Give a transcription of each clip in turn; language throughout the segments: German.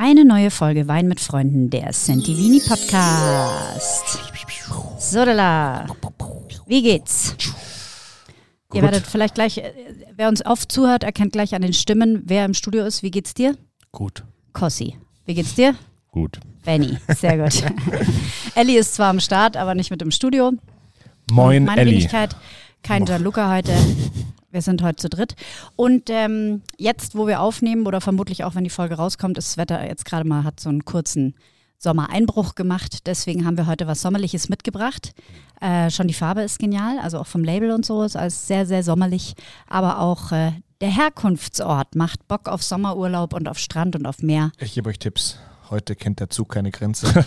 Eine neue Folge Wein mit Freunden, der Sentivini Podcast. Sodala, wie geht's? Gut. Ihr werdet vielleicht gleich, wer uns oft zuhört, erkennt gleich an den Stimmen, wer im Studio ist. Wie geht's dir? Gut. Kossi, wie geht's dir? Gut. Benny, sehr gut. Elli ist zwar am Start, aber nicht mit im Studio. Moin, meine Elli. Wenigkeit, kein Gianluca heute. Wir sind heute zu dritt. Und jetzt, wo wir aufnehmen, oder vermutlich auch, wenn die Folge rauskommt, ist das Wetter jetzt gerade mal, hat so einen kurzen Sommereinbruch gemacht. Deswegen haben wir heute was Sommerliches mitgebracht. Schon die Farbe ist genial, also auch vom Label und so ist alles sehr, sehr sommerlich. Aber auch der Herkunftsort macht Bock auf Sommerurlaub und auf Strand und auf Meer. Ich gebe euch Tipps. Heute kennt der Zug keine Grenze.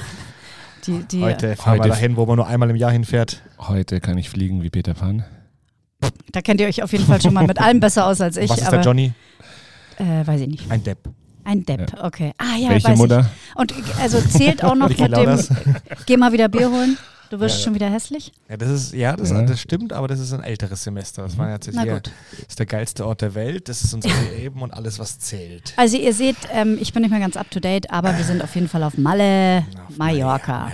Heute fahren wir dahin, wo man nur einmal im Jahr hinfährt. Heute kann ich fliegen wie Peter Pan. Da kennt ihr euch auf jeden Fall schon mal mit allem besser aus als ich. Was ist der Johnny? Weiß ich nicht. Ein Depp. Ein Depp, ja. Okay. Ah ja, welche weiß Mutter? Ich. Und also zählt auch noch mit dem, geh mal wieder Bier holen, du wirst schon wieder hässlich. Ja, das stimmt, aber das ist ein älteres Semester. Das war jetzt hier, das ist der geilste Ort der Welt, das ist unser Leben und alles, was zählt. Also ihr seht, ich bin nicht mehr ganz up to date, aber wir sind auf jeden Fall auf Malle, Mallorca.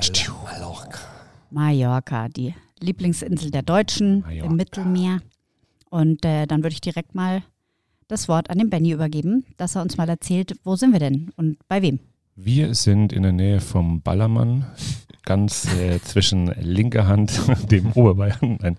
Mallorca, die Lieblingsinsel der Deutschen im Mittelmeer. Und dann würde ich direkt mal das Wort an den Benny übergeben, dass er uns mal erzählt, wo sind wir denn und bei wem? Wir sind in der Nähe vom Ballermann, ganz zwischen linker Hand und dem Oberbayern. Nein.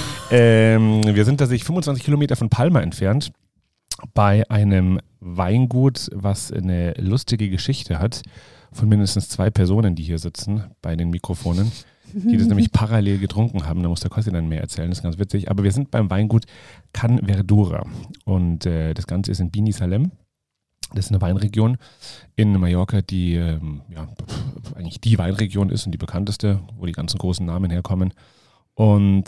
Wir sind tatsächlich 25 Kilometer von Palma entfernt, bei einem Weingut, was eine lustige Geschichte hat, von mindestens 2 Personen, die hier sitzen bei den Mikrofonen, die das nämlich parallel getrunken haben. Da muss der Kossi dann mehr erzählen, das ist ganz witzig. Aber wir sind beim Weingut Can Verdura und das Ganze ist in Bini Salem. Das ist eine Weinregion in Mallorca, die eigentlich die Weinregion ist und die bekannteste, wo die ganzen großen Namen herkommen. Und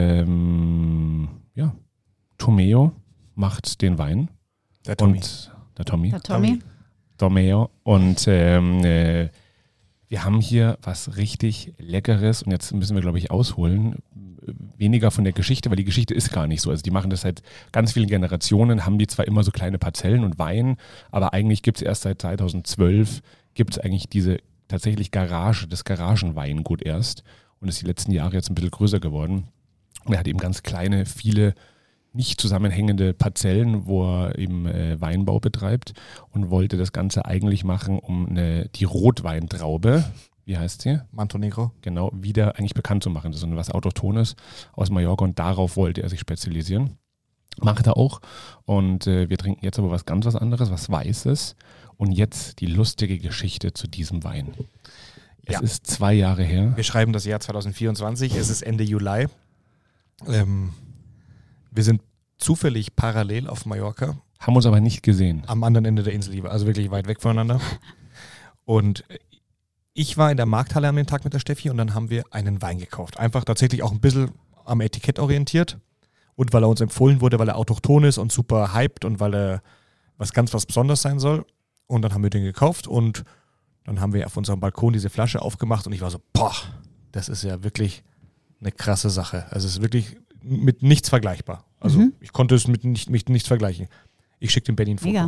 Tomeo macht den Wein. Der Tommy. Der Tommy. Der Tommy. Tomeo. Und wir haben hier was richtig Leckeres und jetzt müssen wir, glaube ich, ausholen. Weniger von der Geschichte, weil die Geschichte ist gar nicht so. Also die machen das seit ganz vielen Generationen, haben die zwar immer so kleine Parzellen und Wein, aber eigentlich gibt es erst seit 2012, gibt es eigentlich diese tatsächlich das Garagenweingut erst und ist die letzten Jahre jetzt ein bisschen größer geworden. Und er hat eben ganz kleine, viele nicht zusammenhängende Parzellen, wo er eben Weinbau betreibt und wollte das Ganze eigentlich machen, um die Rotweintraube, wie heißt sie? Manto Negro. Genau, wieder eigentlich bekannt zu machen. Das ist was Autochtones aus Mallorca und darauf wollte er sich spezialisieren. Macht er auch. Und wir trinken jetzt aber was anderes, was Weißes. Und jetzt die lustige Geschichte zu diesem Wein. Es ist 2 Jahre her. Wir schreiben das Jahr 2024, es ist Ende Juli. Wir sind zufällig parallel auf Mallorca. Haben uns aber nicht gesehen. Am anderen Ende der Insel, also wirklich weit weg voneinander. Und ich war in der Markthalle an dem Tag mit der Steffi und dann haben wir einen Wein gekauft. Einfach tatsächlich auch ein bisschen am Etikett orientiert. Und weil er uns empfohlen wurde, weil er autochton ist und super hyped und weil er was Besonderes sein soll. Und dann haben wir den gekauft und dann haben wir auf unserem Balkon diese Flasche aufgemacht und ich war so, das ist ja wirklich eine krasse Sache. Also es ist wirklich mit nichts vergleichbar. Also ich konnte es mit nichts vergleichen. Ich schicke dem Benny ein Foto. Mega.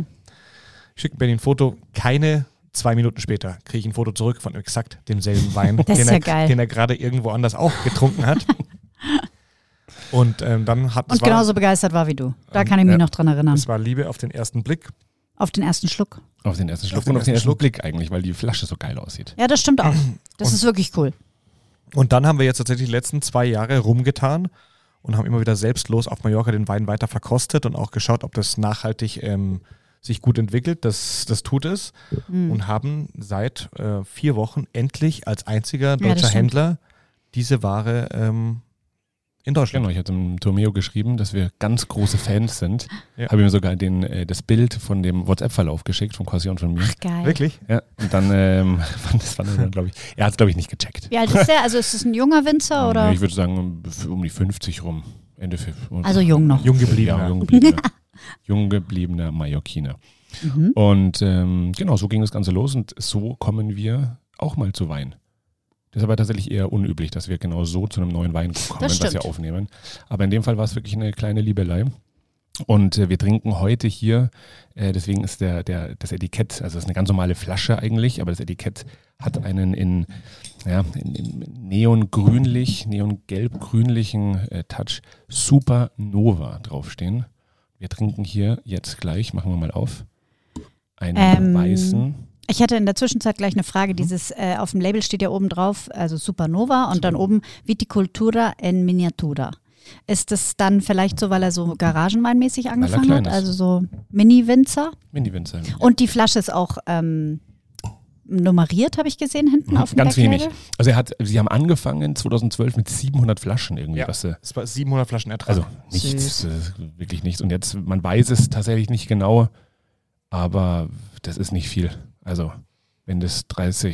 Keine 2 Minuten später kriege ich ein Foto zurück von exakt demselben Wein, den er gerade irgendwo anders auch getrunken hat. Und dann hat und genauso begeistert war wie du. Da kann ich mich noch dran erinnern. Es war Liebe auf den ersten Blick. Auf den ersten Schluck. Auf den ersten Schluck und auf den ersten Blick eigentlich, weil die Flasche so geil aussieht. Ja, das stimmt auch. Das ist wirklich cool. Und dann haben wir jetzt tatsächlich die letzten 2 Jahre rumgetan und haben immer wieder selbstlos auf Mallorca den Wein weiter verkostet und auch geschaut, ob das nachhaltig sich gut entwickelt. Das tut es. Und haben seit 4 Wochen endlich als einziger deutscher Händler diese Ware in Deutschland. Genau, ich hatte dem Tomeo geschrieben, dass wir ganz große Fans sind. Ja. Habe ihm sogar das Bild von dem WhatsApp-Verlauf geschickt, von Kossi und von mir. Ach, geil. Wirklich? Ja, und dann fand er dann, glaube ich, er hat es, glaube ich, nicht gecheckt. Wie alt ist der? Also ist es ein junger Winzer oder? Ich würde sagen, um die 50 rum. Ende 50. Also jung noch. Jung gebliebener. Ja, jung gebliebener Mallorquiner. Und genau, so ging das Ganze los und so kommen wir auch mal zu Wein. Das ist aber tatsächlich eher unüblich, dass wir genau so zu einem neuen Wein kommen, was wir aufnehmen. Aber in dem Fall war es wirklich eine kleine Liebelei. Und wir trinken heute hier, deswegen ist das Etikett, also es ist eine ganz normale Flasche eigentlich, aber das Etikett hat einen in neongelb-grünlichen Touch Supernova draufstehen. Wir trinken hier jetzt gleich, machen wir mal auf, einen weißen. Ich hatte in der Zwischenzeit gleich eine Frage, auf dem Label steht ja oben drauf, also Supernova und dann oben Viticultura en Miniatura. Ist das dann vielleicht so, weil er so garagenweinmäßig angefangen hat? Also so Mini-Winzer? Mini-Winzer. Ja. Und die Flasche ist auch nummeriert, habe ich gesehen, hinten auf dem Ganz Backlabel. wenig. Also sie haben angefangen 2012 mit 700 Flaschen irgendwie. Ja, es war 700 Flaschen Ertrag. Also nichts, wirklich nichts. Und jetzt, man weiß es tatsächlich nicht genau, aber das ist nicht viel. Also wenn das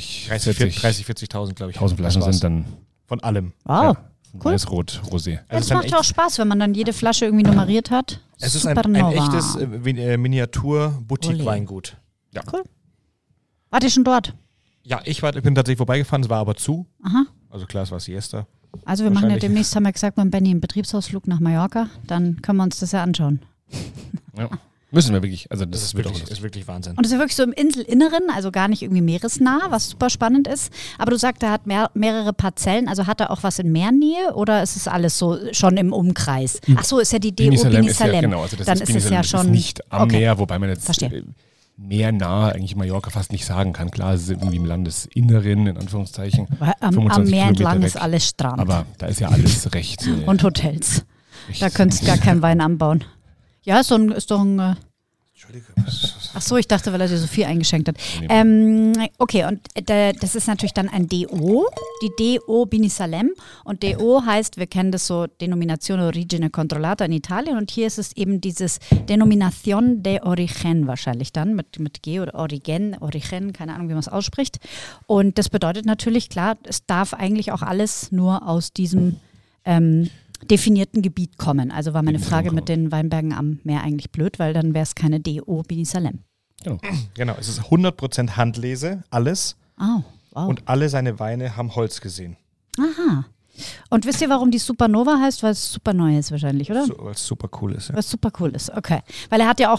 40.000, glaube ich, 1000 Flaschen sind, dann von allem. Wow. Ja. Cool. Weißrot, Rosé. Das macht ja auch Spaß, wenn man dann jede Flasche irgendwie nummeriert hat. Es ist ein echtes Miniatur-Boutique-Weingut. Ja. Cool. Wart ihr schon dort? Ja, ich bin tatsächlich vorbeigefahren, es war aber zu. Aha. Also klar, es war Siesta. Also wir machen ja demnächst, haben wir gesagt, mit Benni einen Betriebsausflug nach Mallorca. Dann können wir uns das ja anschauen. Ja. Müssen wir wirklich. Also das ist wirklich Wahnsinn. Und es ist ja wirklich so im Inselinneren, also gar nicht irgendwie meeresnah, was super spannend ist. Aber du sagst, er hat mehrere Parzellen, also hat er auch was in Meernähe oder ist es alles so schon im Umkreis? Ach so, ist ja die DO Binisalem. Ja, genau, also das dann ist es ja schon ist nicht am Meer, wobei man jetzt Verstehe. meernah eigentlich Mallorca fast nicht sagen kann. Klar, es ist irgendwie im Landesinneren, in Anführungszeichen. Am Meer entlang ist alles Strand. Aber da ist ja alles recht. Und Hotels. Da könntest du gar keinen Wein anbauen. Ja, ist doch ein Ach so, ich dachte, weil er dir so viel eingeschenkt hat. Okay, und das ist natürlich dann ein DO, die DO Binisalem. Und DO heißt, wir kennen das so, Denominazione Origine Controllata in Italien. Und hier ist es eben dieses Denominación de Origen wahrscheinlich dann, mit G oder Origen, keine Ahnung, wie man es ausspricht. Und das bedeutet natürlich, klar, es darf eigentlich auch alles nur aus diesem definierten Gebiet kommen. Also war meine Frage mit den Weinbergen am Meer eigentlich blöd, weil dann wäre es keine DO Binisalem. Genau, es ist 100% Handlese, alles. Oh, wow. Und alle seine Weine haben Holz gesehen. Aha. Und wisst ihr, warum die Supernova heißt? Weil es super neu ist wahrscheinlich, oder? Weil es super cool ist. Ja. Weil es super cool ist, okay. Weil er hat ja auch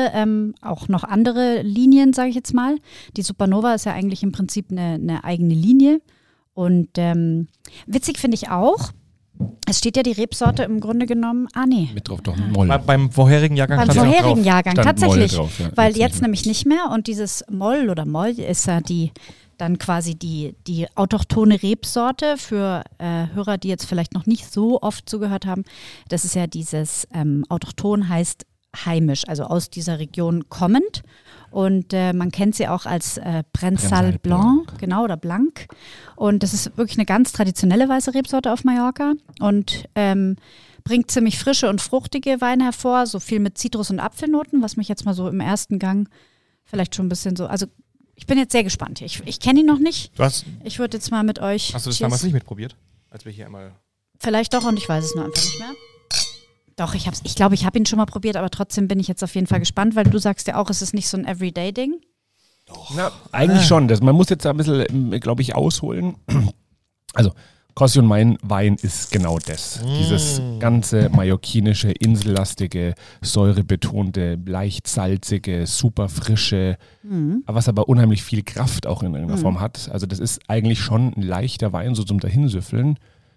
noch andere Linien, sage ich jetzt mal. Die Supernova ist ja eigentlich im Prinzip eine eigene Linie. Und witzig finde ich auch, es steht ja die Rebsorte im Grunde genommen, mit drauf doch Moll. Beim vorherigen Jahrgang Jahrgang tatsächlich, drauf, ja, weil jetzt nämlich nicht mehr und dieses Moll ist ja dann quasi die autochthone Rebsorte für Hörer, die jetzt vielleicht noch nicht so oft zugehört haben. Das ist ja dieses autochthon heißt heimisch, also aus dieser Region kommend. Und man kennt sie auch als Prensal Blanc, genau, oder Blanc. Und das ist wirklich eine ganz traditionelle weiße Rebsorte auf Mallorca und bringt ziemlich frische und fruchtige Weine hervor, so viel mit Zitrus- und Apfelnoten, was mich jetzt mal so im ersten Gang vielleicht schon ein bisschen so, also ich bin jetzt sehr gespannt. Ich kenne ihn noch nicht. Ich würde jetzt mal mit euch. Hast du das damals nicht mitprobiert? Als wir hier einmal. Vielleicht doch und ich weiß es nur einfach nicht mehr. Doch, ich glaube, ich habe ihn schon mal probiert, aber trotzdem bin ich jetzt auf jeden Fall gespannt, weil du sagst ja auch, es ist nicht so ein Everyday-Ding. Doch. Na, eigentlich schon. Man muss jetzt da ein bisschen, glaube ich, ausholen. Also, Kossi und mein Wein ist genau das. Dieses ganze mallorquinische, insellastige, säurebetonte, leicht salzige, super frische, was aber unheimlich viel Kraft auch in irgendeiner Form hat. Also das ist eigentlich schon ein leichter Wein, so zum Dahinsüffeln.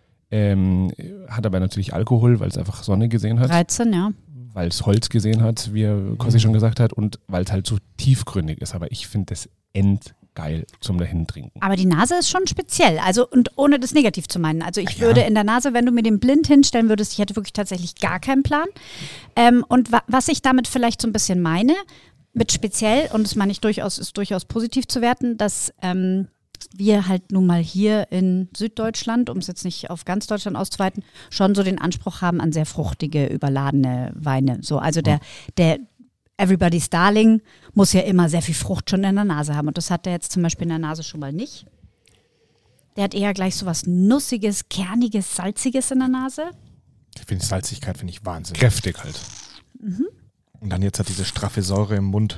Hat aber natürlich Alkohol, weil es einfach Sonne gesehen hat. 13, ja. Weil es Holz gesehen hat, wie Kossi schon gesagt hat, und weil es halt so tiefgründig ist. Aber ich finde das endgeil zum Dahintrinken. Aber die Nase ist schon speziell, also und ohne das negativ zu meinen. Also ich würde in der Nase, wenn du mir den blind hinstellen würdest, ich hätte wirklich tatsächlich gar keinen Plan. Und was ich damit vielleicht so ein bisschen meine, mit speziell, und das meine ich ist durchaus positiv zu werten, dass wir halt nun mal hier in Süddeutschland, um es jetzt nicht auf ganz Deutschland auszuweiten, schon so den Anspruch haben an sehr fruchtige, überladene Weine. So, also der Everybody's Darling muss ja immer sehr viel Frucht schon in der Nase haben. Und das hat der jetzt zum Beispiel in der Nase schon mal nicht. Der hat eher gleich so was Nussiges, Kerniges, Salziges in der Nase. Ich finde Salzigkeit Wahnsinn. Kräftig halt. Und dann jetzt hat diese straffe Säure im Mund.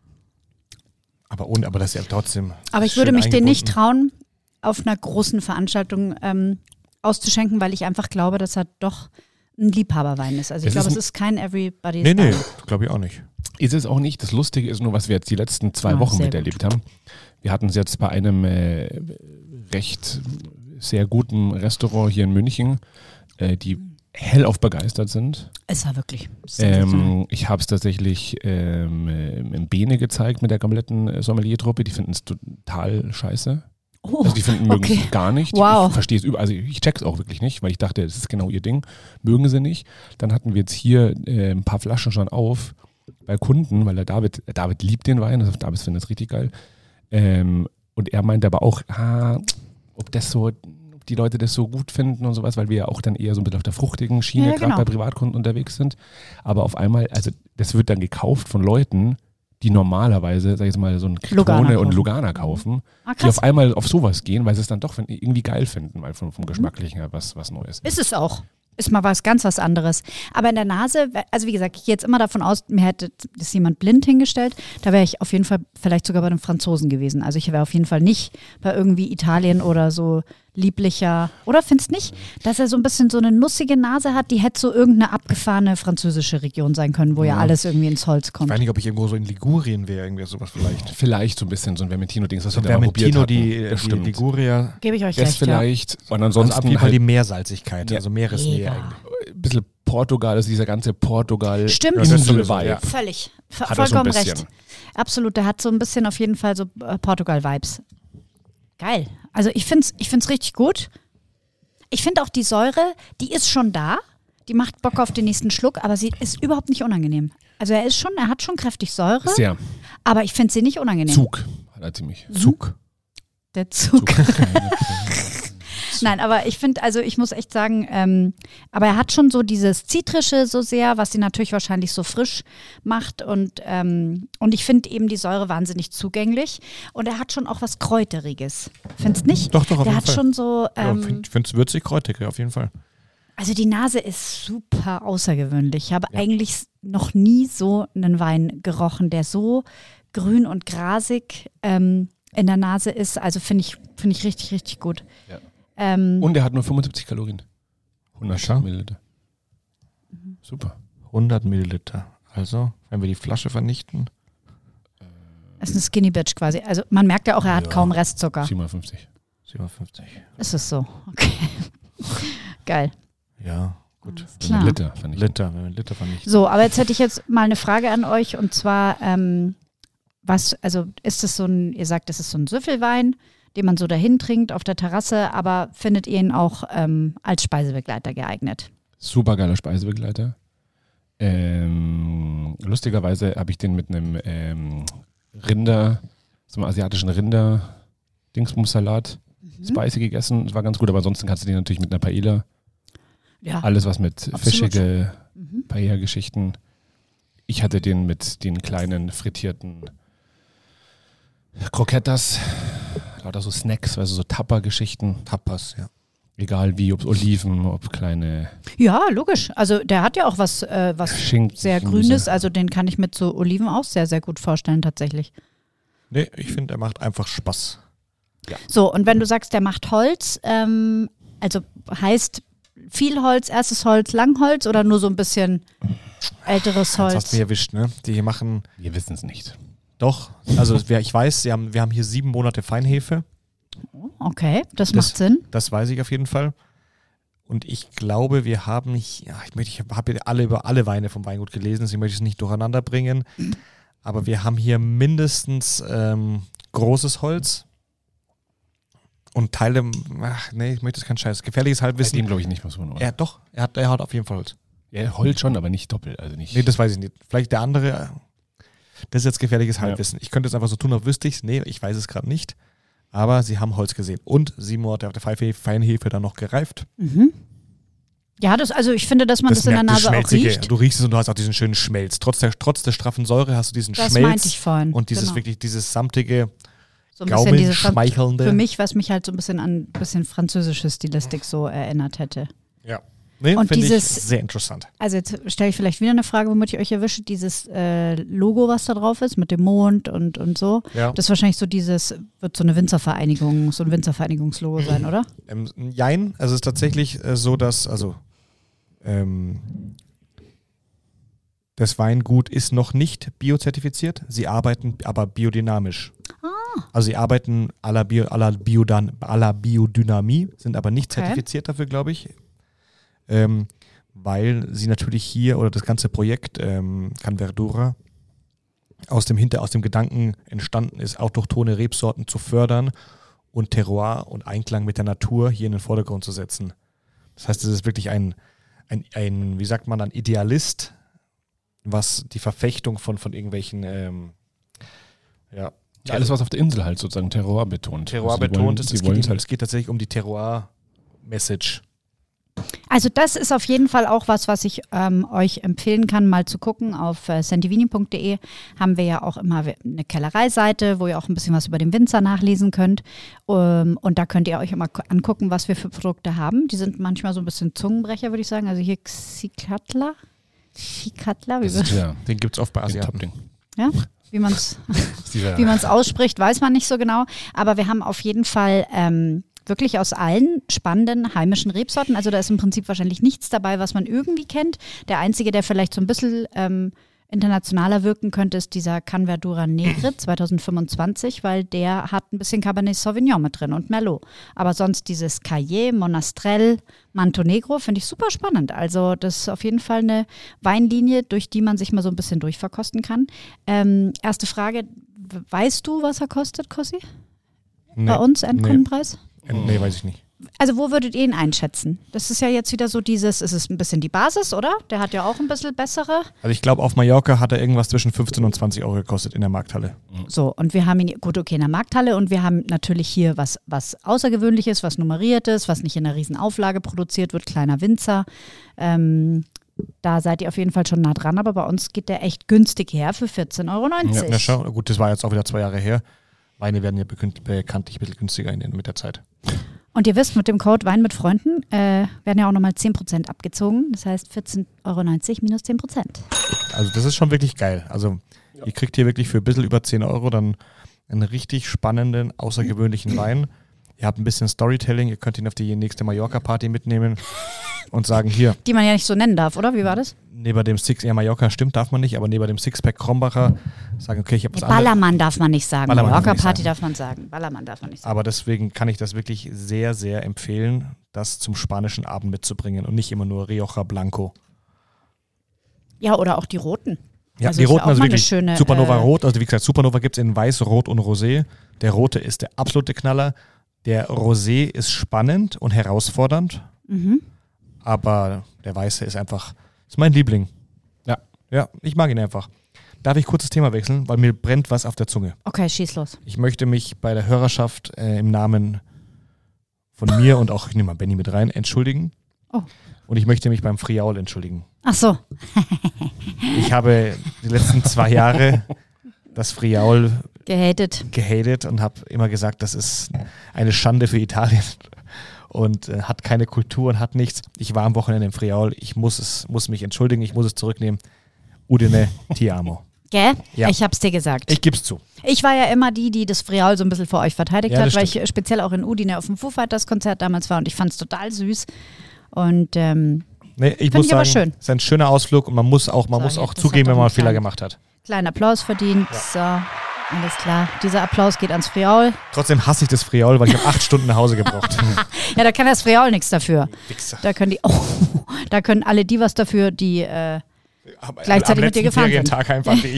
Aber das ist ja trotzdem. Aber ich würde mich den nicht trauen, auf einer großen Veranstaltung auszuschenken, weil ich einfach glaube, dass er doch ein Liebhaberwein ist. Also ich glaube, es ist kein Everybody's Nee, Wein. glaube ich auch nicht. Ist es auch nicht. Das Lustige ist nur, was wir jetzt die letzten 2 Wochen sehr miterlebt haben. Wir hatten es jetzt bei einem recht sehr guten Restaurant hier in München, die hellauf begeistert sind. Es war wirklich sensationell. Ich habe es tatsächlich im Bene gezeigt mit der kompletten Sommelier-Truppe. Die finden es total scheiße. Oh, Also die mögen es gar nicht. Wow. Ich verstehe es überall. Also ich check's auch wirklich nicht, weil ich dachte, das ist genau ihr Ding. Mögen sie nicht. Dann hatten wir jetzt hier ein paar Flaschen schon auf bei Kunden, weil der David liebt den Wein. Also David findet es richtig geil. Und er meinte aber auch, ob die Leute das so gut finden und sowas, weil wir ja auch dann eher so ein bisschen auf der fruchtigen Schiene, gerade genau. bei Privatkunden unterwegs sind. Aber auf einmal, also das wird dann gekauft von Leuten, die normalerweise, sag ich jetzt mal, so ein Krone und Lugana kaufen, die auf einmal auf sowas gehen, weil sie es dann doch irgendwie geil finden, weil vom Geschmacklichen her was Neues. Ist es auch. Ist mal was anderes. Aber in der Nase, also wie gesagt, ich gehe jetzt immer davon aus, mir hätte das jemand blind hingestellt, da wäre ich auf jeden Fall vielleicht sogar bei den Franzosen gewesen. Also ich wäre auf jeden Fall nicht bei irgendwie Italien oder so lieblicher, oder findest nicht, dass er so ein bisschen so eine nussige Nase hat, die hätte so irgendeine abgefahrene französische Region sein können, wo ja alles irgendwie ins Holz kommt. Ich weiß nicht, ob ich irgendwo so in Ligurien wäre, irgendwie sowas vielleicht. Vielleicht so ein bisschen so ein Vermentino-Dings, was So wir da mal probiert Vermentino, hatten. die Liguria. Gebe ich euch Das recht, vielleicht. Und Also ansonsten auf jeden Fall halt die Meersalzigkeit, Ja. also Meeresnähe Mega. eigentlich. ein bisschen Portugal, also dieser ganze Portugal. Stimmt. das ist Insel sowieso, Vibe. ja. Völlig. Hat er so ein Vollkommen bisschen. recht. Absolut, der hat so ein bisschen auf jeden Fall so Portugal-Vibes. Geil. Also ich find's richtig gut. Ich finde auch die Säure, die ist schon da. Die macht Bock auf den nächsten Schluck, aber sie ist überhaupt nicht unangenehm. Also er hat schon kräftig Säure, Sehr. aber ich finde sie nicht unangenehm. Zug. Hat er ziemlich. Zug. Der Zug. Nein, aber ich finde, also ich muss echt sagen, aber er hat schon so dieses Zitrische so sehr, was ihn natürlich wahrscheinlich so frisch macht und ich finde eben die Säure wahnsinnig zugänglich und er hat schon auch was Kräuteriges. Findest nicht? Doch, auf Der jeden hat Fall. schon so, Ja, ich finde es würzig, kräutig, ja, auf jeden Fall. also die Nase ist super außergewöhnlich. Ich habe eigentlich noch nie so einen Wein gerochen, der so grün und grasig in der Nase ist. Also finde ich richtig, richtig gut. Ja. Ähm, Und er hat nur 75 Kalorien. 100 Schau. Milliliter. Super. 100 Milliliter. Also, wenn wir die Flasche vernichten. Es ist eine Skinny Bitch quasi. Also man merkt ja auch, er hat Ja. kaum Restzucker. 57. 57. Ist es so? Okay. Geil. Ja, gut. Klar. Liter, fand ich. Liter, wenn wir einen Liter vernichten. So, aber jetzt hätte ich jetzt mal eine Frage an euch und zwar, ist es so ein, ihr sagt, es ist so ein Süffelwein, den man so dahin trinkt auf der Terrasse, aber findet ihr ihn auch als Speisebegleiter geeignet? Super geiler Speisebegleiter. Lustigerweise habe ich den mit einem so einem asiatischen Rinder-Dingsbums-Salat spicy gegessen. Das war ganz gut, aber ansonsten kannst du den natürlich mit einer Paella. Ja. Alles was mit Absolut. fischige Mhm. Paella-Geschichten. Ich hatte den mit den kleinen frittierten Croquetas, lauter so Snacks, also so Tupper-Geschichten. Tapas, ja. Egal wie, ob Oliven, ob kleine Ja, logisch. Also der hat ja auch was Schinken. sehr Gemüse. Grünes, also den kann ich mit so Oliven auch sehr, sehr gut vorstellen tatsächlich. Nee, ich finde, er macht einfach Spaß. So, und wenn du sagst, der macht Holz, also heißt viel Holz, erstes Holz, Langholz oder nur so ein bisschen älteres Das hast Holz? du mir erwischt, ne? Die machen Wir wissen es nicht. doch, also ich weiß, wir haben hier 7 Monate Feinhefe. Okay, das macht Sinn. Das weiß ich auf jeden Fall. Und ich glaube, wir haben, ich habe über alle Weine vom Weingut gelesen, deswegen möchte ich es nicht durcheinander bringen. Aber wir haben hier mindestens großes Holz und Teile, ich möchte jetzt keinen Scheiß, gefährliches Bei Halbwissen. dem glaube ich nicht, was man Er hat auf jeden Fall Holz. Ja, Holz schon, aber nicht doppelt. Also nicht. Nee, das weiß ich nicht. Vielleicht der andere, das ist jetzt gefährliches Ja. Halbwissen. Ich könnte jetzt einfach so tun, als wüsste ich es. Nee, ich weiß es gerade nicht. Aber sie haben Holz gesehen. Und 7 Monate auf der Feinhefe dann noch gereift. Mhm. Ja, also ich finde, dass man das in der merkt Nase auch riecht. Du riechst es und du hast auch diesen schönen Schmelz. Trotz der straffen Säure hast du diesen Das Schmelz. meinte ich vorhin. Und dieses samtige, so ein bisschen dieses Gaumenschmeichelnde. für mich, was mich halt so ein bisschen an ein bisschen französische Stilistik so erinnert hätte. Ja. Nee, Und finde ich dieses- sehr interessant. Also jetzt stelle ich vielleicht wieder eine Frage, womit ich euch erwische. Dieses Logo, was da drauf ist, mit dem Mond und so. Ja. Das ist wahrscheinlich so wird so eine Winzervereinigung, so ein Winzervereinigungslogo sein, oder? Jein, also es ist tatsächlich so, dass, Das Weingut ist noch nicht biozertifiziert, sie arbeiten aber biodynamisch. Also sie arbeiten à la Biodynamie, sind aber nicht zertifiziert dafür, glaube ich. Weil sie natürlich hier, oder das ganze Projekt Can Verdura, aus dem Gedanken entstanden ist, autochthone Rebsorten zu fördern und Terroir und Einklang mit der Natur hier in den Vordergrund zu setzen. Das heißt, es ist wirklich ein wie sagt man dann, Idealist, was die Verfechtung von irgendwelchen, alles, was auf der Insel halt sozusagen Terroir betont. Terroir betont ist, es geht tatsächlich um die Terroir-Message. Also das ist auf jeden Fall auch was ich euch empfehlen kann, mal zu gucken. Auf santivini.de haben wir ja auch immer eine Kellereiseite, wo ihr auch ein bisschen was über den Winzer nachlesen könnt. Und da könnt ihr euch immer angucken, was wir für Produkte haben. Die sind manchmal so ein bisschen Zungenbrecher, würde ich sagen. Also hier Cicatla, den gibt es oft bei Asiaten. Ja, wie man es ausspricht, weiß man nicht so genau. Aber wir haben auf jeden Fall wirklich aus allen spannenden heimischen Rebsorten. Also da ist im Prinzip wahrscheinlich nichts dabei, was man irgendwie kennt. Der einzige, der vielleicht so ein bisschen internationaler wirken könnte, ist dieser Can Verdura Negre 2025, weil der hat ein bisschen Cabernet Sauvignon mit drin und Merlot. Aber sonst dieses Caillé, Monastrell, Manto Negro finde ich super spannend. Also das ist auf jeden Fall eine Weinlinie, durch die man sich mal so ein bisschen durchverkosten kann. Erste Frage, weißt du, was er kostet, Kossi? Nee, bei uns, Endkundenpreis? Nee, weiß ich nicht. Also wo würdet ihr ihn einschätzen? Das ist ja jetzt wieder so dieses, es ist ein bisschen die Basis, oder? Der hat ja auch ein bisschen bessere. Also ich glaube, auf Mallorca hat er irgendwas zwischen 15 und 20 Euro gekostet in der Markthalle. So, und wir haben ihn, gut, okay, in der Markthalle, und wir haben natürlich hier was Außergewöhnliches, was Nummeriertes, was nicht in einer riesen Auflage produziert wird, kleiner Winzer. Da seid ihr auf jeden Fall schon nah dran, aber bei uns geht der echt günstig her für 14,90 Euro. Ja, schau, gut, das war jetzt auch wieder 2 Jahre her. Weine werden ja bekanntlich ein bisschen günstiger mit der Zeit. Und ihr wisst, mit dem Code Wein mit Freunden werden ja auch nochmal 10% abgezogen. Das heißt 14,90 Euro minus 10%. Also das ist schon wirklich geil. Also ihr kriegt hier wirklich für ein bisschen über 10 Euro dann einen richtig spannenden, außergewöhnlichen Wein. Ihr habt ein bisschen Storytelling, ihr könnt ihn auf die nächste Mallorca-Party mitnehmen und sagen, hier. Die man ja nicht so nennen darf, oder? Wie war das? Neben dem Mallorca stimmt, darf man nicht, aber neben dem Sixpack Krombacher sagen, okay, ich habe was anderes. Ballermann darf man nicht sagen, Mallorca-Party darf man sagen, Ballermann darf man nicht sagen. Aber deswegen kann ich das wirklich sehr, sehr empfehlen, das zum spanischen Abend mitzubringen und nicht immer nur Rioja Blanco. Ja, oder auch die Roten. Ja, also die Roten, also wirklich schöne, Supernova Rot, also wie gesagt, Supernova gibt es in Weiß, Rot und Rosé. Der Rote ist der absolute Knaller. Der Rosé ist spannend und herausfordernd, aber der Weiße ist mein Liebling. Ja, ich mag ihn einfach. Darf ich kurz das Thema wechseln, weil mir brennt was auf der Zunge. Okay, schieß los. Ich möchte mich bei der Hörerschaft im Namen von mir und auch, ich nehme mal Benni mit rein, entschuldigen. Oh. Und ich möchte mich beim Friaul entschuldigen. Ach so. Ich habe die letzten 2 Jahre das Friaul gehatet und habe immer gesagt, das ist eine Schande für Italien und hat keine Kultur und hat nichts. Ich war am Wochenende im Friaul, ich muss mich entschuldigen, ich muss es zurücknehmen. Udine, ti amo. Gell? Ja. Ich hab's dir gesagt. Ich geb's zu. Ich war ja immer die das Friaul so ein bisschen vor euch verteidigt hat, weil stimmt. ich speziell auch in Udine auf dem Foo Fighters Konzert damals war und ich fand's total süß. Und ich muss sagen, schön. Es ist ein schöner Ausflug und man muss auch zugeben, wenn man einen Fehler gemacht hat. Kleinen Applaus verdient. Ja. So. Alles klar. Dieser Applaus geht ans Friaul. Trotzdem hasse ich das Friaul, weil ich habe 8 Stunden nach Hause gebraucht. Ja, da kann das Friaul nichts dafür. Wichser. Da können alle die was dafür, die gleichzeitig mit dir gefahren sind. Tag einfach wie ich.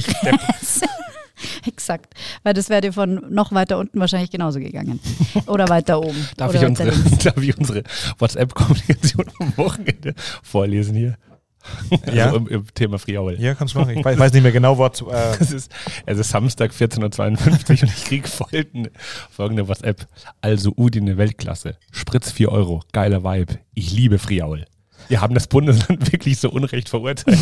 Exakt. Weil das wäre dir von noch weiter unten wahrscheinlich genauso gegangen. Oder weiter oben. Darf ich unsere WhatsApp-Kommunikation am Wochenende vorlesen hier? Ja. Also im Thema Friaul. Ja, kannst du machen. Ich weiß nicht mehr genau, was. Es ist Samstag 14.52 Uhr und ich kriege folgende WhatsApp. Also Udine Weltklasse. Spritz 4 Euro. Geiler Vibe. Ich liebe Friaul. Wir haben das Bundesland wirklich so unrecht verurteilt.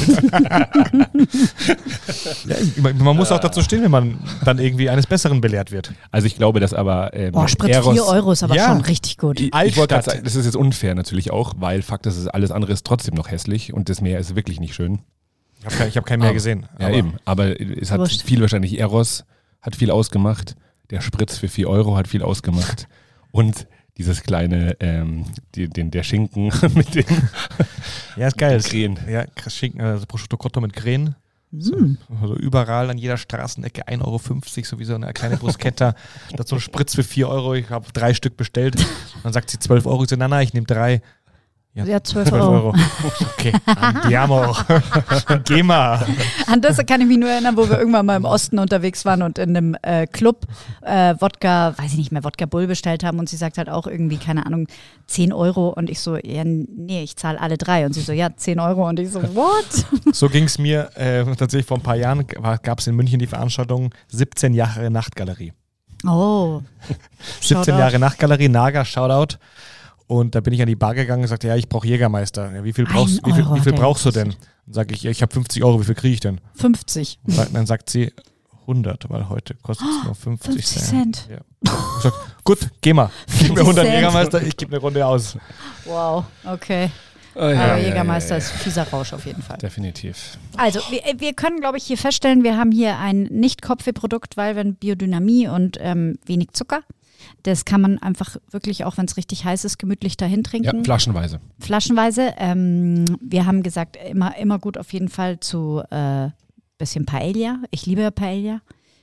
Ja, man muss auch dazu stehen, wenn man dann irgendwie eines Besseren belehrt wird. Also ich glaube, dass aber Spritz 4 Euro ist aber schon richtig gut. Ich wollte gerade sagen, das ist jetzt unfair natürlich auch, weil Fakt ist, alles andere ist trotzdem noch hässlich und das Meer ist wirklich nicht schön. Ich hab kein Meer gesehen. Ja, eben. Aber es hat viel wahrscheinlich Eros, hat viel ausgemacht. Der Spritz für 4 Euro hat viel ausgemacht. Und dieses kleine, der Schinken mit dem Ja, ist geil. Krähen. Ja, Schinken, also Prosciutto Cotto mit Krähen. Also überall an jeder Straßenecke 1,50 Euro, so wie so eine kleine Bruschetta. Dazu ein Spritz für 4 Euro. Ich habe 3 Stück bestellt. Dann sagt sie 12 Euro. Ich so, nein, ich nehme 3. Ja, 12 Euro. Okay, andiamo. Geh mal. An das kann ich mich nur erinnern, wo wir irgendwann mal im Osten unterwegs waren und in einem Club Wodka, weiß ich nicht mehr, Wodka Bull bestellt haben und sie sagt halt auch irgendwie, keine Ahnung, 10 Euro und ich so, ja, nee, ich zahle alle 3 und sie so, ja, 10 Euro und ich so, what? So ging es mir tatsächlich vor ein paar Jahren, gab es in München die Veranstaltung 17 Jahre Nachtgalerie. Oh. 17 Jahre Nachtgalerie, Naga, Shoutout. Und da bin ich an die Bar gegangen und sagte, ja, ich brauche Jägermeister. Ja, wie viel brauchst du denn? Dann sage ich habe 50 Euro, wie viel kriege ich denn? 50. Und dann sagt sie 100, weil heute kostet es nur 50 Cent. Ja. Ich sag, gut, geh mal. Gib mir 100 Cent. Jägermeister, ich gebe eine Runde aus. Wow, okay. Ja, Jägermeister ist fieser Rausch auf jeden Fall. Definitiv. Also, wir können, glaube ich, hier feststellen, wir haben hier ein Nicht-Kopfweh-Produkt, weil wir haben Biodynamie und wenig Zucker. Das kann man einfach wirklich, auch wenn es richtig heiß ist, gemütlich dahin trinken. Ja, flaschenweise. Flaschenweise. Wir haben gesagt, immer gut auf jeden Fall zu bisschen Paella. Ich liebe Paella.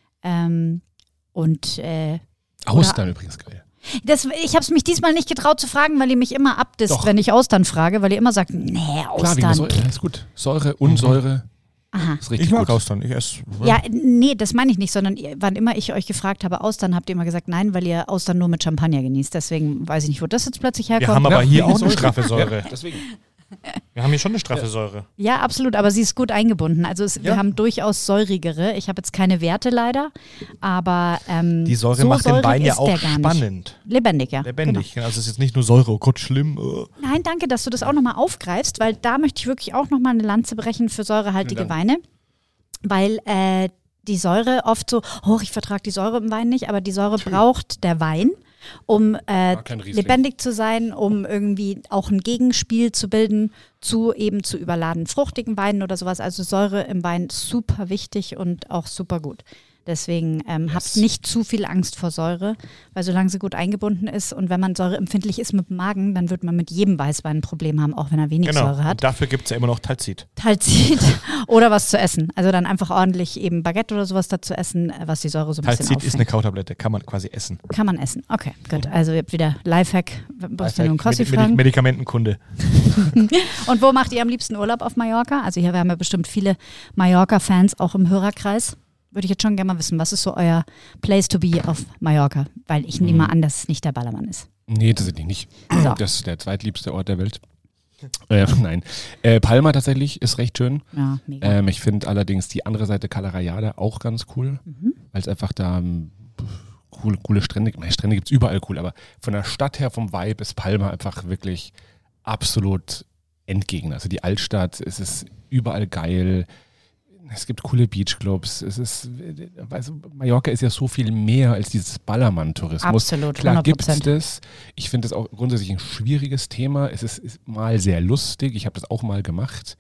Austern übrigens geil. Ich habe es mich diesmal nicht getraut zu fragen, weil ihr mich immer abdisst, wenn ich Austern frage, weil ihr immer sagt, nee, Austern. Klar, Säure, ja, ist gut. Säure und Säure. Aha. Ist richtig Ich mag gut. Austern, ich esse. Ja, nee, das meine ich nicht, sondern wann immer ich euch gefragt habe, Austern, habt ihr immer gesagt, nein, weil ihr Austern nur mit Champagner genießt. Deswegen weiß ich nicht, wo das jetzt plötzlich herkommt. Wir haben aber hier wegen auch eine Säure. straffe Säure. Ja, deswegen. Wir haben hier schon eine straffe Säure. Ja, absolut, aber sie ist gut eingebunden. Also wir haben durchaus säurigere. Ich habe jetzt keine Werte leider, aber Die Säure so macht den säurig Wein ja ist auch der gar nicht. spannend. Lebendig, ja. Lebendig. Also es ist jetzt nicht nur Säure, oh Gott, schlimm. Nein, danke, dass du das auch nochmal aufgreifst, weil da möchte ich wirklich auch nochmal eine Lanze brechen für säurehaltige Weine. Weil die Säure oft so, ich vertrage die Säure im Wein nicht, aber die Säure braucht der Wein, um lebendig zu sein, um irgendwie auch ein Gegenspiel zu bilden zu überladenen fruchtigen Weinen oder sowas. Also Säure im Wein super wichtig und auch super gut. Deswegen habt nicht zu viel Angst vor Säure, weil solange sie gut eingebunden ist und wenn man säureempfindlich ist mit dem Magen, dann wird man mit jedem Weißwein ein Problem haben, auch wenn er wenig Säure hat. Und dafür gibt es ja immer noch Talzit. Talzit oder was zu essen. Also dann einfach ordentlich eben Baguette oder sowas dazu essen, was die Säure so ein bisschen Talzit auffängt. ist eine Kautablette, kann man quasi essen. Kann man essen. Okay, gut. Also ihr habt wieder Lifehack. Brauchst du nur einen Kossi fragen. Medikamentenkunde. Und wo macht ihr am liebsten Urlaub auf Mallorca? Also hier haben wir bestimmt viele Mallorca-Fans auch im Hörerkreis. Würde ich jetzt schon gerne mal wissen, was ist so euer Place to be auf Mallorca? Weil ich nehme mal an, dass es nicht der Ballermann ist. Nee, tatsächlich nicht. So. Das ist der zweitliebste Ort der Welt. Nein. Palma tatsächlich ist recht schön. Ja, mega. Ich finde allerdings die andere Seite Cala Rajada auch ganz cool, weil es einfach da coole Strände gibt. Strände gibt es überall cool, aber von der Stadt her, vom Vibe ist Palma einfach wirklich absolut entgegen. Also die Altstadt, es ist überall geil. Es gibt coole Beachclubs. Mallorca ist ja so viel mehr als dieses Ballermann-Tourismus. Absolut, Klar 100%. gibt es das. Ich finde das auch grundsätzlich ein schwieriges Thema. Es ist mal sehr lustig. Ich habe das auch mal gemacht.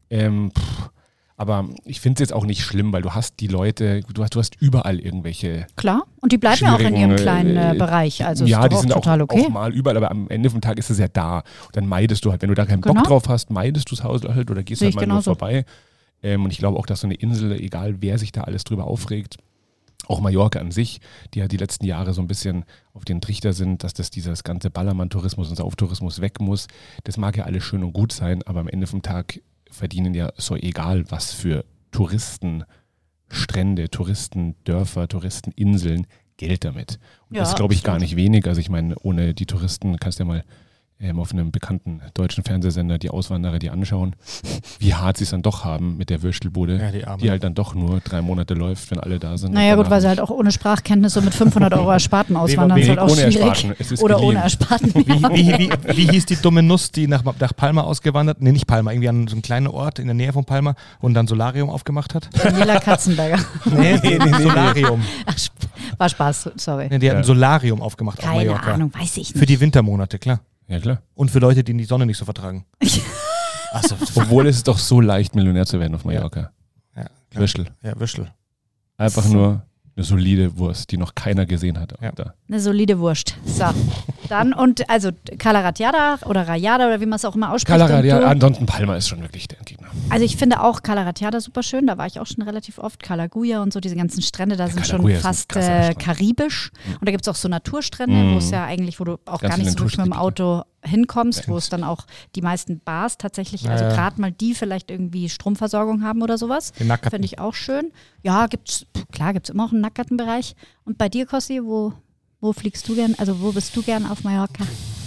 Aber ich finde es jetzt auch nicht schlimm, weil du hast die Leute, du hast überall irgendwelche. Klar, und die bleiben ja auch in ihrem kleinen Bereich. Also ja, ist die doch sind auch total okay. auch mal überall, aber am Ende vom Tag ist es ja da. Und dann meidest du halt, wenn du da keinen Genau. Bock drauf hast, meidest du es halt oder gehst Sehe halt ich mal nur genauso. vorbei. Und ich glaube auch, dass so eine Insel, egal wer sich da alles drüber aufregt, auch Mallorca an sich, die ja die letzten Jahre so ein bisschen auf den Trichter sind, dass dieses ganze Ballermann-Tourismus und Sauftourismus weg muss. Das mag ja alles schön und gut sein, aber am Ende vom Tag verdienen ja so egal was für Touristenstrände, Touristendörfer, Touristeninseln Geld damit. Und Ja, das glaube ich gar absolut. nicht wenig. Also ich meine, ohne die Touristen kannst du ja mal auf einem bekannten deutschen Fernsehsender die Auswanderer die anschauen, wie hart sie es dann doch haben mit der Würstelbude, Ja, die Armen. die halt dann doch nur 3 Monate läuft, wenn alle da sind. Naja Und gut, weil sie danach halt auch ohne Sprachkenntnisse mit 500 € Ersparten auswandern, ist wenig halt auch ohne schwierig. Ersparten. Es ist Oder geliehen. ohne Ersparten. Wie hieß die dumme Nuss, die nach Palma ausgewandert? Nee, nicht Palma, irgendwie an so einem kleinen Ort in der Nähe von Palma und dann Solarium aufgemacht hat? Daniela Katzenberger. Nee, Solarium. Ach, war Spaß, sorry. Nee, die hat ein Solarium aufgemacht auf Keine Mallorca. Ahnung, weiß ich Für nicht. die Wintermonate, klar. Ja, klar. Und für Leute, die die Sonne nicht so vertragen. Achso, Obwohl es ist doch so leicht, Millionär zu werden auf Mallorca. ja, klar. Würstel. Ja, Würstel. Einfach So. nur Eine solide Wurst, die noch keiner gesehen hat. Ja. Da. Eine solide Wurst. So, dann und also Cala Ratjada oder Rayada oder wie man es auch immer ausspricht. Cala Ratjada, Und du- ansonsten Palma ist schon wirklich der Gegner. Also ich finde auch Cala Ratjada super schön, da war ich auch schon relativ oft. Cala Guya und so, diese ganzen Strände, da sind Cala schon Guya ist ein fast krasser Strand. karibisch. Und da gibt es auch so Naturstrände, wo es ja eigentlich, wo du auch Ganz gar nicht viele so wirklich mit dem Naturgebiete. Auto hinkommst, Ja, wo es dann auch die meisten Bars tatsächlich, also Ja. gerade mal die vielleicht irgendwie Stromversorgung haben oder sowas. Den Nackerten. Finde ich auch schön. Ja, gibt's immer auch einen Nackertenbereich. Und bei dir, Kossi, wo fliegst du gern, also wo bist du gern auf Mallorca?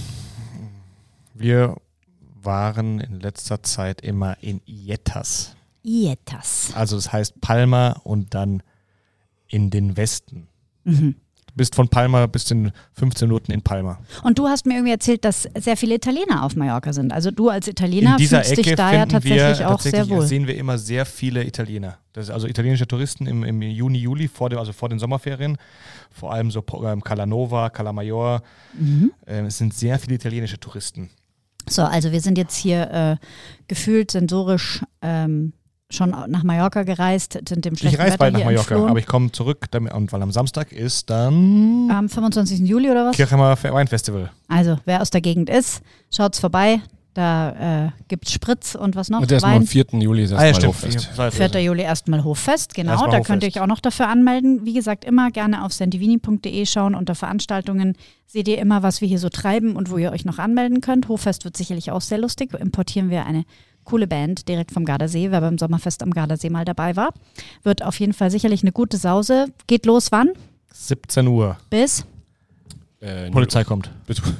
Wir waren in letzter Zeit immer in Ietas. Ietas. Also das heißt Palma und dann in den Westen. Mhm. Du bist von Palma bis in 15 Minuten in Palma. Und du hast mir irgendwie erzählt, dass sehr viele Italiener auf Mallorca sind. Also du als Italiener In dieser fühlst dich Ecke da ja finden tatsächlich auch sehr wohl. sehen wir immer sehr viele Italiener. Das ist also italienische Touristen im Juni, Juli, vor den Sommerferien. Vor allem so Cala Nova, Cala Major. Mhm. Es sind sehr viele italienische Touristen. So, also wir sind jetzt hier gefühlt sensorisch schon nach Mallorca gereist, sind dem Ich schlechten reise Wetter bald nach hier Mallorca, entflohen. aber ich komme zurück, und weil am Samstag ist dann Am 25. Juli oder was? Kirchheimer Weinfestival. Also, wer aus der Gegend ist, schaut's vorbei. Da gibt's Spritz und was noch? Und erstmal am 4. Juli ist erstmal Hoffest. 4. Juli erstmal Hoffest, genau. Erstmal Da Hoffest. könnt ihr euch auch noch dafür anmelden. Wie gesagt, immer gerne auf sandivini.de schauen. Unter Veranstaltungen seht ihr immer, was wir hier so treiben und wo ihr euch noch anmelden könnt. Hoffest wird sicherlich auch sehr lustig. Importieren wir eine coole Band direkt vom Gardasee. Wer beim Sommerfest am Gardasee mal dabei war, wird auf jeden Fall sicherlich eine gute Sause. Geht los wann? 17 Uhr. Bis Polizei kommt.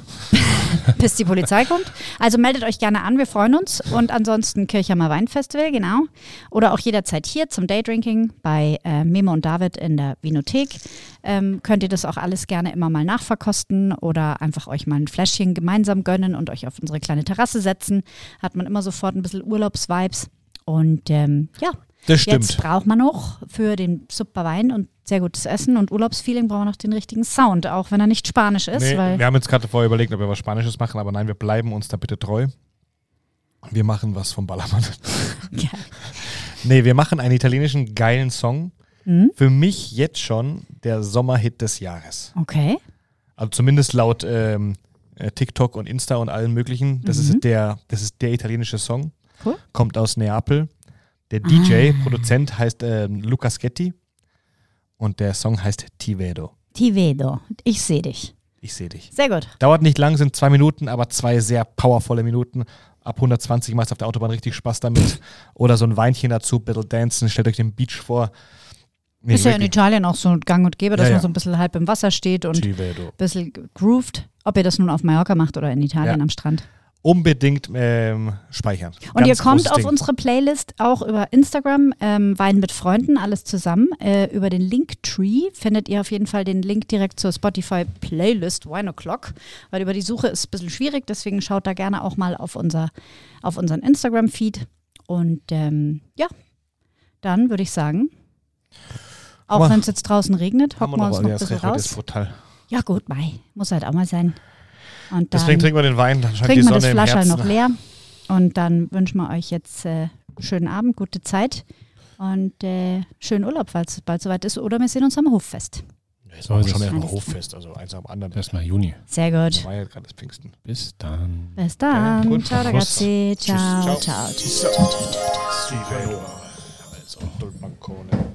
bis die Polizei kommt. Also meldet euch gerne an, wir freuen uns. Und ansonsten Kirchheimer Weinfestival, genau. Oder auch jederzeit hier zum Daydrinking bei Memo und David in der Vinothek. Könnt ihr das auch alles gerne immer mal nachverkosten oder einfach euch mal ein Fläschchen gemeinsam gönnen und euch auf unsere kleine Terrasse setzen. Hat man immer sofort ein bisschen Urlaubsvibes. Und ja, Das stimmt. jetzt braucht man noch für den super Wein und sehr gutes Essen und Urlaubsfeeling brauchen wir noch den richtigen Sound, auch wenn er nicht Spanisch ist. Nee, weil wir haben jetzt gerade vorher überlegt, ob wir was Spanisches machen, aber nein, wir bleiben uns da bitte treu. Wir machen was vom Ballermann. ja. Nee, wir machen einen italienischen geilen Song. Mhm. Für mich jetzt schon der Sommerhit des Jahres. Okay. Also zumindest laut TikTok und Insta und allen möglichen. Das ist der italienische Song. Cool. Kommt aus Neapel. Der DJ, Produzent heißt Luca Schetti und der Song heißt Ti vedo. Ti vedo. Ich sehe dich. Ich sehe dich. Sehr gut. Dauert nicht lang, sind 2 Minuten, aber 2 sehr powervolle Minuten. Ab 120 macht es auf der Autobahn richtig Spaß damit. Oder so ein Weinchen dazu, bisschen dancen, stellt euch den Beach vor. Nee, Ist ja in wirklich. Italien auch so gang und gäbe, dass Ja, man ja. so ein bisschen halb im Wasser steht und Ti ein vedo. bisschen grooved. Ob ihr das nun auf Mallorca macht oder in Italien Ja. am Strand. Unbedingt speichern. Und Ganz ihr kommt großes auf Ding. unsere Playlist auch über Instagram, Wein mit Freunden, alles zusammen. Über den Linktree findet ihr auf jeden Fall den Link direkt zur Spotify-Playlist Wine O'Clock, weil über die Suche ist ein bisschen schwierig, deswegen schaut da gerne auch mal auf unseren Instagram-Feed. Und ja, dann würde ich sagen, auch Aber wenn es jetzt draußen regnet, Haben hocken wir uns noch ein das bisschen Recht, heute ist raus. brutal. Ja gut, Mai, muss halt auch mal sein. Und dann Deswegen trinken wir den Wein, dann scheint die trinken wir Sonne das im Flascherl Herzen. noch leer und dann wünschen wir euch jetzt schönen Abend, gute Zeit und schönen Urlaub, falls es bald soweit ist. Oder wir sehen uns am Hoffest. Ja, So so ist schon es. erstmal Alles Hoffest, also eins am anderen. Erstmal Juni. Sehr Da gut. war ja gerade das Pfingsten. Bis dann. Bis dann. Ja, gut. Ciao ragazzi. Tschüss. Ciao, Ciao. ciao. Tschüss. Ciao, ciao, ciao. Also, Dolpancone.